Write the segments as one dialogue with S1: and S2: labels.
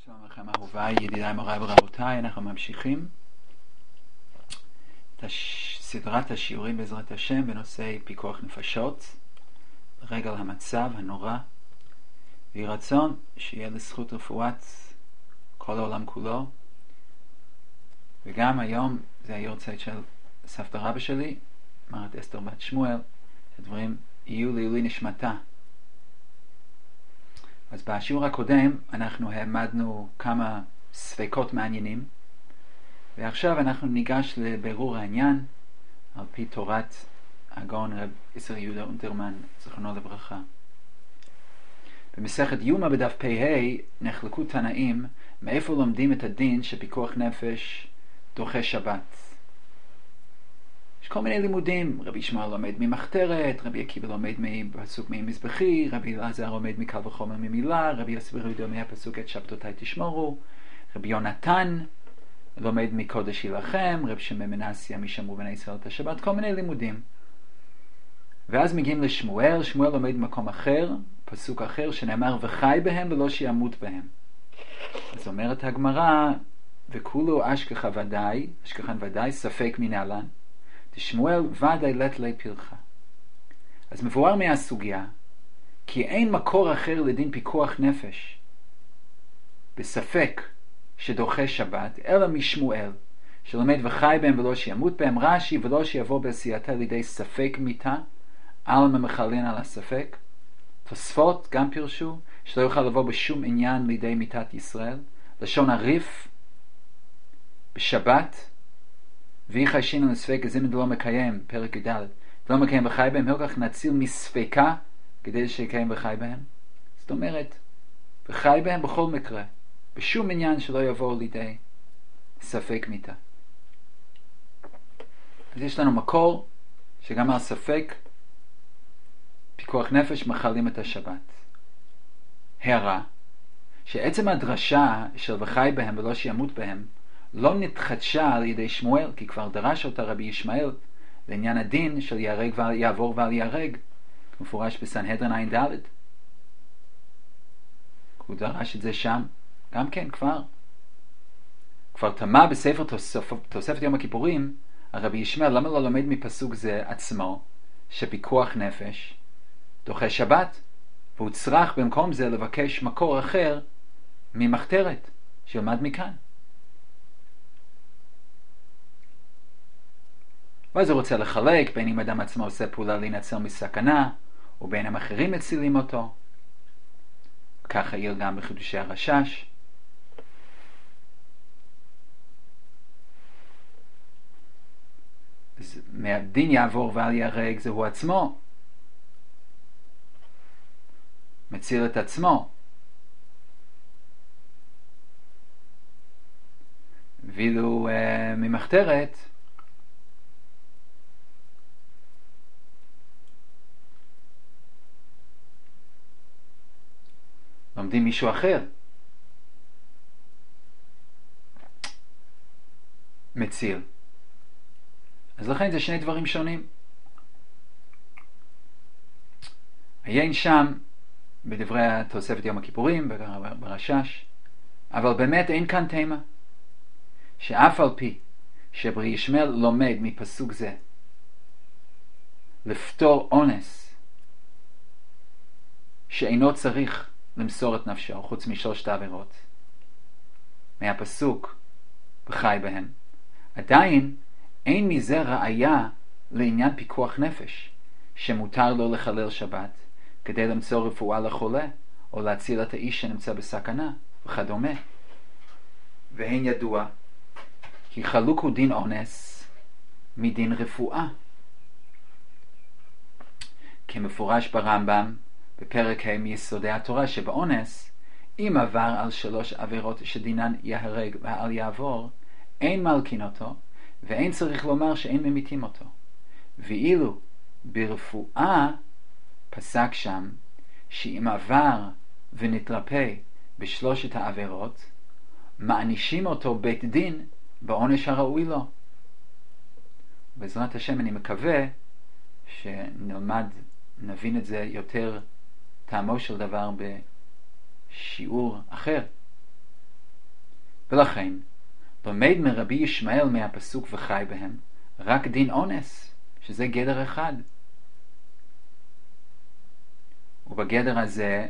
S1: שלום לכם אהוביי, ידידיי, מוריי ורבותיי, אנחנו ממשיכים את סדרת השיעורים בעזרת השם בנושא פיקוח נפשות לרגל המצב הנורא, ויהי רצון שיהיה לזכות רפואת כל העולם כולו. וגם היום זה היורצייט של סבתא רבא שלי, מרת אסתר בת שמואל, שהדברים יהיו לעילוי נשמתה. אז בשיעור הקודם אנחנו העמדנו כמה ספקות מעניינים, ועכשיו אנחנו ניגש לבירור העניין על פי תורת הגאון רב ישראל יהודה אונטרמן זכרונו לברכה. במסכת יומא בדף פ"ה נחלקו תנאים מאיפה לומדים את הדין שפיקוח נפש דוחה שבת. יש כל מיני לימודים, רבי ישמעאל לומד ממחתרת, רבי עקיבא לומד מפסוק ממזבחי, רבי אלעזר לומד מקל וחומר ממילה, רבי יוסף בן יהודה מהפסוק את שבתותיי תשמרו, רבי יונתן לומד מקודש ילחם, רבי שמעון בן מנסיה משמרו בני ישראל את השבת, כל מיני לימודים. ואז מגיעים לשמואל, שמואל לומד במקום אחר, פסוק אחר שנאמר וחי בהם ולא שימות בהם. אז אומרת הגמרא, וכולו אשכחה ודאי, אשכחן ודאי, ספק מנהלן, שמואל ודאי לת לי פרחה. אז מבואר מהסוגיה כי אין מקור אחר לדין פיקוח נפש בספק שדוחה שבת אלא משמואל שלומד וחי בהם ולא שימות בהם. רש"י ולא שיבוא בעשייתה לידי ספק מיתה עלמא מחלין על הספק. תוספות גם פירשו שלא יוכל לבוא בשום עניין לידי מיתת ישראל. לשון הריף בשבת ואי חיישינו לספק הזימן דלא מקיים, פרק י"ד, דלא מקיים וחי בהם, הלכך נציל מספקה כדי שיקיים וחי בהם. זאת אומרת, וחי בהם בכל מקרה, בשום עניין שלא יבוא לידי ספק מיתה. אז יש לנו מקור שגם על ספק פיקוח נפש מחלים את השבת. הערה, שעצם הדרשה של וחי בהם ולא שימות בהם לא נתחדשה על ידי שמואל, כי כבר דרש אותה רבי ישמעאל לעניין הדין של יהרג ויעבור ואל יהרג, מפורש בסנהדרין ע"ד. הוא דרש את זה שם גם כן כבר תמה בספר תוספת יום הכיפורים הרבי ישמעאל למה לא לומד מפסוק זה עצמו שפיקוח נפש דוחה שבת, והוא צריך במקום זה לבקש מקור אחר ממחתרת שילמד מכאן. ואז הוא רוצה לחלק בין אם אדם עצמו עושה פעולה להינצל מסכנה ובין אם אחרים מצילים אותו. ככה יהיה גם בחידושי הרשש. אז מהדין יעבור ואל יהרג זה הוא עצמו מציל את עצמו, ואילו ממחתרת לומדים מישהו אחר מציל. אז לכן זה שני דברים שונים. עיין שם בדברי התוספת יום הכיפורים ברשש, אבל באמת אין כאן תמה שאף על פי שרבי ישמעאל לומד מפסוק זה לפתור אונס שאינו צריך למסור את נפשו חוץ משלושת העבירות מהפסוק וחי בהם, עדיין אין מזה ראיה לעניין פיקוח נפש שמותר לו לחלל שבת כדי למצוא רפואה לחולה או להציל את האיש שנמצא בסכנה וכדומה. ואין ידוע כי חלוק הוא דין אונס מדין רפואה, כמפורש ברמב"ם בפרק ה' מיסודי התורה שבאונס אם עבר על 3 עבירות שדינן יהרג ואל יעבור אין מלקין אותו ואין צריך לומר שאין ממיתים אותו. ואילו ברפואה פסק שם שאם עבר ונתרפא ב3 העבירות מענישים אותו בית דין בעונש הראוי לו. בעזרת השם אני מקווה שנבין את זה יותר טעמו של דבר בשיעור אחר ולכן לומד מרבי ישמעאל מהפסוק וחי בהם רק דין אונס, שזה גדר אחד. ובגדר הזה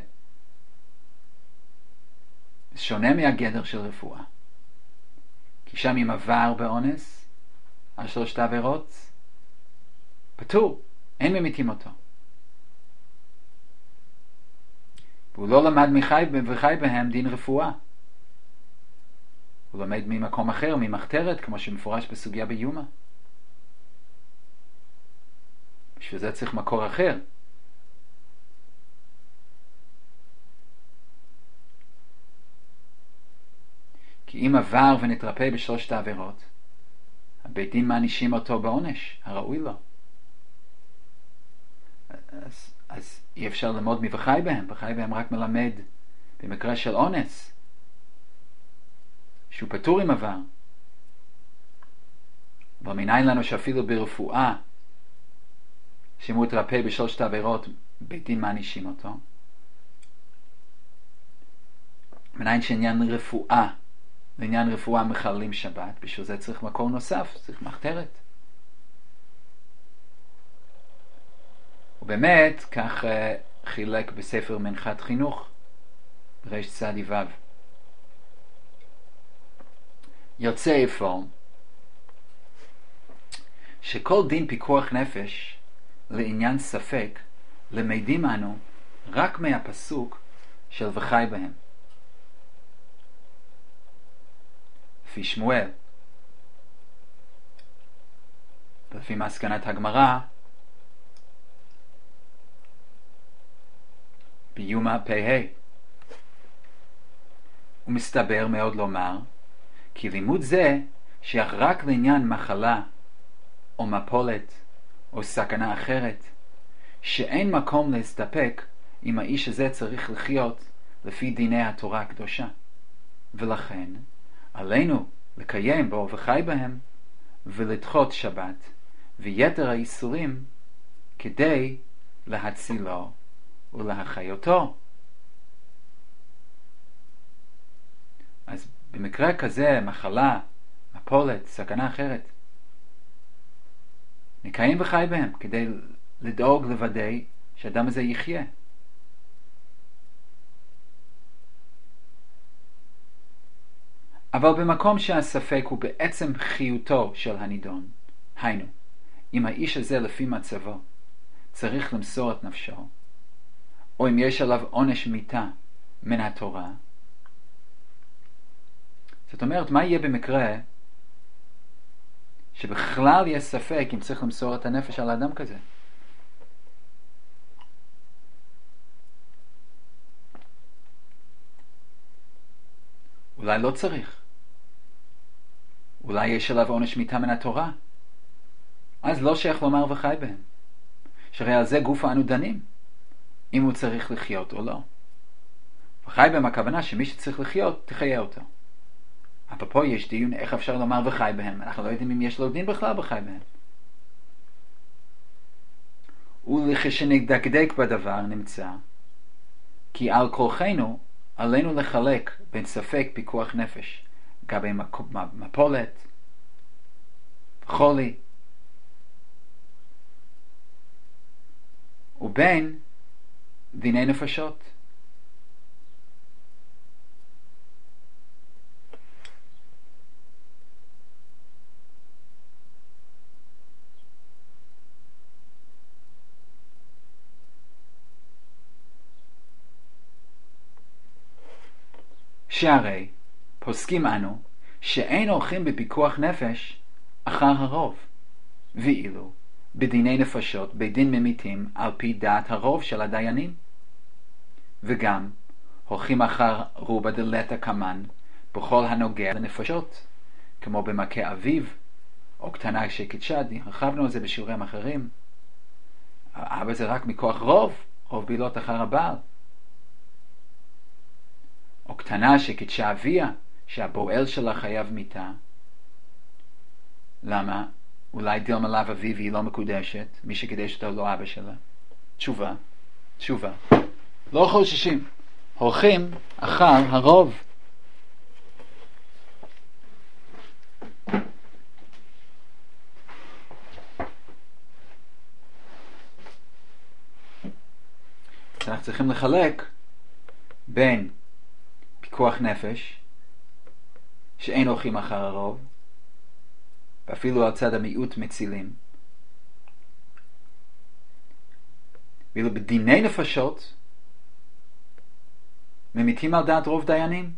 S1: שונה מהגדר של רפואה. כי שם אם עבר באונס על 3 עבירות, פטור, אין ממיתים אותו. והוא לא למד וחי בהם דין רפואה. הוא לומד ממקום אחר, ממחתרת, כמו שמפורש בסוגיה ביומה. בשביל זה צריך מקור אחר. כי אם עבר ונתרפא ב3 העבירות, הבית דין מענישים אותו בעונש הראוי לו. אז אי אפשר ללמוד מבחי בהם. בחי בהם רק מלמד במקרה של אונס, שהוא פטור עם עבר. אבל מניין לנו שאפילו ברפואה, שאם הוא יתרפא ב3 העבירות, בית דין מענישים אותו. מניין שעניין רפואה, לעניין רפואה מחללים שבת, בשביל זה צריך מקור נוסף, צריך מחתרת. ובאמת, כך חילק בספר מנחת חינוך, רש צדי וו. יוצא אפוא, שכל דין פיקוח נפש, לעניין ספק, למדים אנו רק מהפסוק של וחי בהם. לפי שמואל, ולפי מסקנת הגמרא, ביומא פ"ה. ומסתבר מאוד לומר, כי לימוד זה שייך רק לעניין מחלה, או מפולת, או סכנה אחרת, שאין מקום להסתפק אם האיש הזה צריך לחיות לפי דיני התורה הקדושה. ולכן, עלינו לקיים בו וחי בהם, ולדחות שבת, ויתר האיסורים, כדי להצילו ולהחיותו. אז במקרה כזה, מחלה, מפולת, סכנה אחרת, נקיים וחי בהם, כדי לדאוג לוודא שהאדם הזה יחיה. אבל במקום שהספק הוא בעצם חיותו של הנידון, היינו, אם האיש הזה לפי מצבו צריך למסור את נפשו, או אם יש עליו עונש מיתה מן התורה, זאת אומרת, מה יהיה במקרה שבכלל יש ספק אם צריך למסור את הנפש על האדם כזה? אולי לא צריך. אולי יש עליו עונש מיתה מן התורה. אז לא שייך לומר וחי בהם. שהרי על זה גוף אנו דנים, אם הוא צריך לחיות או לא. וחי בהם הכוונה שמי שצריך לחיות, תחיה אותו. אבל פה יש דיון איך אפשר לומר וחי בהם. אנחנו לא יודעים אם יש לו דין בכלל בחי בהם. ולכשנדקדק בדבר נמצא, כי על כורחנו עלינו לחלק בין ספק פיקוח נפש, גבי מפולת, חולי, ובין דיני נפשות. שהרי פוסקים אנו שאין הולכים בפיקוח נפש אחר הרוב, ואילו בדיני נפשות בית דין ממיתים על פי דעת הרוב של הדיינים, וגם הולכים אחר רובה דלתא קמן בכל הנוגע לנפשות, כמו במכה אביב או קטנה שקידשה. הרחבנו על זה בשיעורים אחרים. אבל זה רק מכוח רוב בילות אחר הבעל. או קטנה שקידשה אביה, שהבועל שלה חייב מיתה. למה? אולי דילמה לאו אביו היא לא מקודשת, מי שקידש אותה לא אבא שלה. תשובה. לא חוששים, הולכים אחר הרוב. אז אנחנו צריכים לחלק בין פיקוח נפש, שאין הולכים אחר הרוב, ואפילו על צד המיעוט מצילים, ואילו בדיני נפשות ממיתים על דעת רוב דיינים,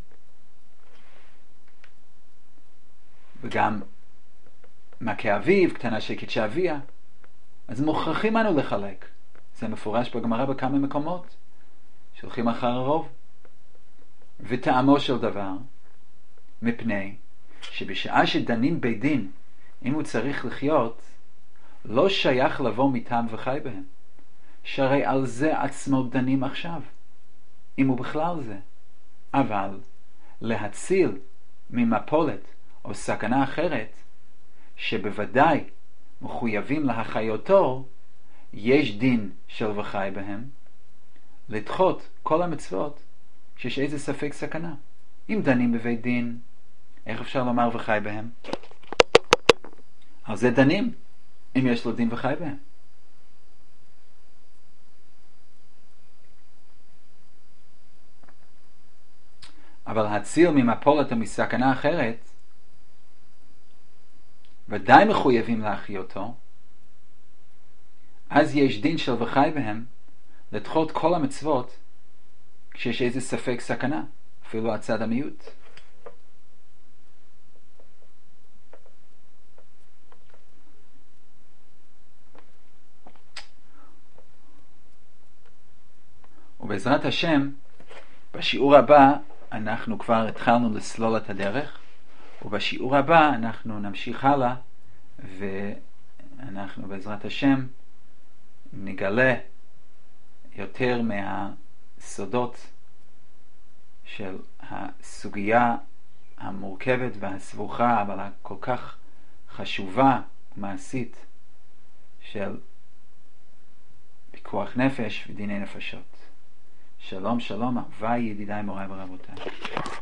S1: וגם מכה אביו, קטנה שקדשה אביה. אז מוכרחים אנו לחלק. זה מפורש בגמרא בכמה מקומות שהולכים אחר הרוב. וטעמו של דבר, מפני שבשעה שדנים בית דין, אם הוא צריך לחיות, לא שייך לבוא מטעם וחי בהם, שהרי על זה עצמו דנים עכשיו, אם הוא בכלל זה. אבל להציל ממפולת או סכנה אחרת, שבוודאי מחויבים להחיותו, יש דין של וחי בהם, לדחות כל המצוות כשיש איזה ספק סכנה. אם דנים בבית דין, איך אפשר לומר וחי בהם? על זה דנים, אם יש לו דין וחי בהם. אבל להציל ממפולת או מסכנה אחרת, ודאי מחויבים להחיותו, אז יש דין של וחי בהם לדחות כל המצוות כשיש איזה ספק סכנה, אפילו הצד המיעוט. ובעזרת השם, בשיעור הבא אנחנו כבר התחלנו לסלול את הדרך, ובשיעור הבא אנחנו נמשיך הלאה, ואנחנו בעזרת השם נגלה יותר מהסודות של הסוגיה המורכבת והסבוכה, אבל הכל כך חשובה ומעשית של פיקוח נפש ודיני נפשות. שלום שלום, אהבה ידידיי מוריי ורבותיי.